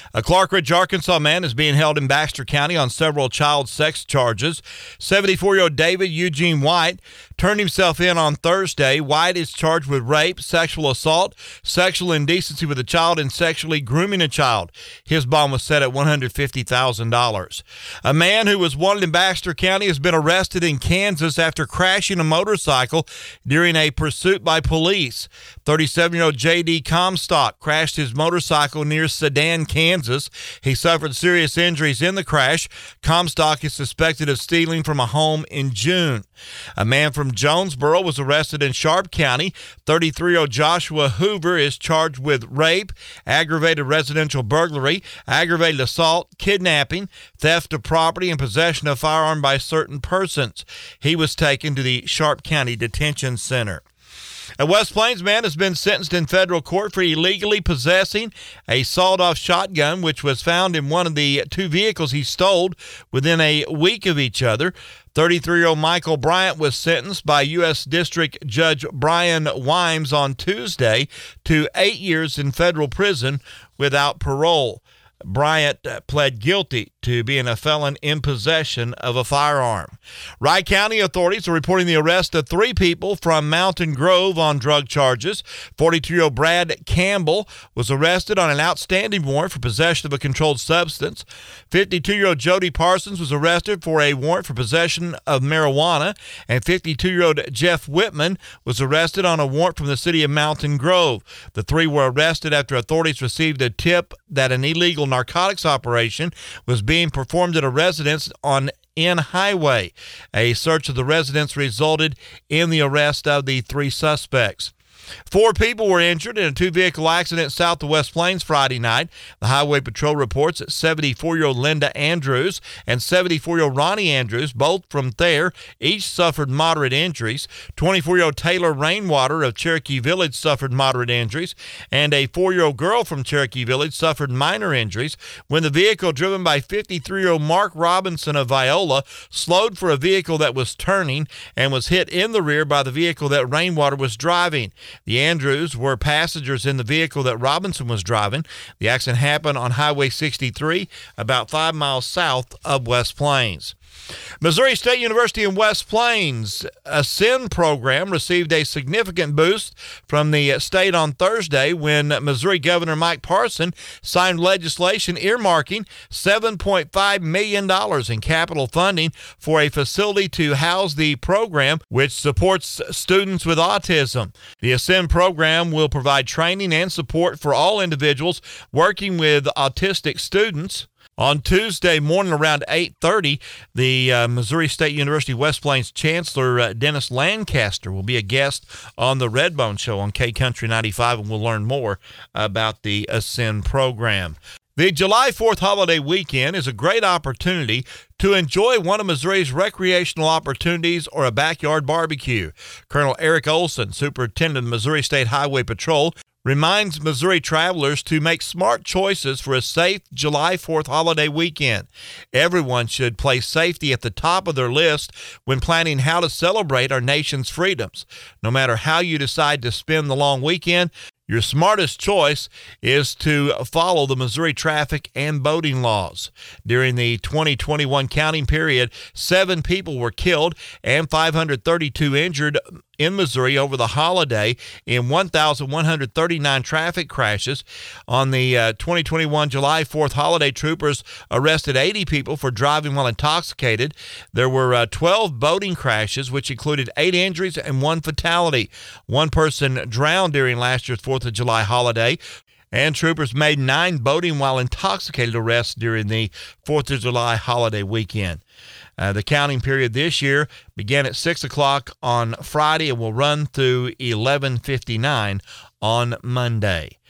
A Clark Ridge, Arkansas man is being held in Baxter County on several child sex charges. 74-year-old David Eugene White turned himself in on Thursday. White is charged with rape, sexual assault, sexual indecency with a child, and sexually grooming a child. His bond was set at $150,000. A man who was wanted in Baxter County has been arrested in Kansas after crashing a motorcycle during a pursuit by police. 37-year-old J.D. Comstock crashed his motorcycle near Sedan, Kansas. He suffered serious injuries in the crash. Comstock is suspected of stealing from a home in June. A man from Jonesboro was arrested in Sharp County. 33-year-old Joshua Hoover is charged with rape, aggravated residential burglary, aggravated assault, kidnapping, theft of property, and possession of a firearm by certain persons. He was taken to the Sharp County Detention Center. A West Plains man has been sentenced in federal court for illegally possessing a sawed-off shotgun, which was found in one of the two vehicles he stole within a week of each other. 33-year-old Michael Bryant was sentenced by U.S. District Judge Brian Wimes on Tuesday to 8 years in federal prison without parole. Bryant pled guilty to being a felon in possession of a firearm. Wright County authorities are reporting the arrest of 3 people from Mountain Grove on drug charges. 42-year-old Brad Campbell was arrested on an outstanding warrant for possession of a controlled substance. 52-year-old Jody Parsons was arrested for a warrant for possession of marijuana. And 52-year-old Jeff Whitman was arrested on a warrant from the city of Mountain Grove. The 3 were arrested after authorities received a tip that an illegal narcotics operation was being performed at a residence on N Highway. A search of the residence resulted in the arrest of the 3 suspects. 4 people were injured in a 2-vehicle accident south of West Plains Friday night. The Highway Patrol reports that 74-year-old Linda Andrews and 74-year-old Ronnie Andrews, both from Thayer, each suffered moderate injuries. 24-year-old Taylor Rainwater of Cherokee Village suffered moderate injuries, and a 4-year-old girl from Cherokee Village suffered minor injuries when the vehicle driven by 53-year-old Mark Robinson of Viola slowed for a vehicle that was turning and was hit in the rear by the vehicle that Rainwater was driving. The Andrews were passengers in the vehicle that Robinson was driving. The accident happened on Highway 63, about 5 miles south of West Plains. Missouri State University in West Plains Ascend program received a significant boost from the state on Thursday when Missouri Governor Mike Parson signed legislation earmarking $7.5 million in capital funding for a facility to house the program, which supports students with autism. The Ascend program will provide training and support for all individuals working with autistic students. On Tuesday morning around 8:30, the Missouri State University West Plains Chancellor Dennis Lancaster will be a guest on the Redbone Show on K-Country 95, and we'll learn more about the Ascend program. The July 4th holiday weekend is a great opportunity to enjoy one of Missouri's recreational opportunities or a backyard barbecue. Colonel Eric Olson, Superintendent of Missouri State Highway Patrol, reminds Missouri travelers to make smart choices for a safe July 4th holiday weekend. Everyone should place safety at the top of their list when planning how to celebrate our nation's freedoms. No matter how you decide to spend the long weekend, your smartest choice is to follow the Missouri traffic and boating laws. During the 2021 counting period, 7 people were killed and 532 injured in Missouri over the holiday in 1,139 traffic crashes. On the 2021 July 4th holiday, troopers arrested 80 people for driving while intoxicated. There were 12 boating crashes, which included 8 injuries and 1 fatality. 1 person drowned during last year's 4th of July holiday. And troopers made 9 boating while intoxicated arrests during the 4th of July holiday weekend. The counting period this year began at 6 o'clock on Friday and will run through 11:59 on Monday.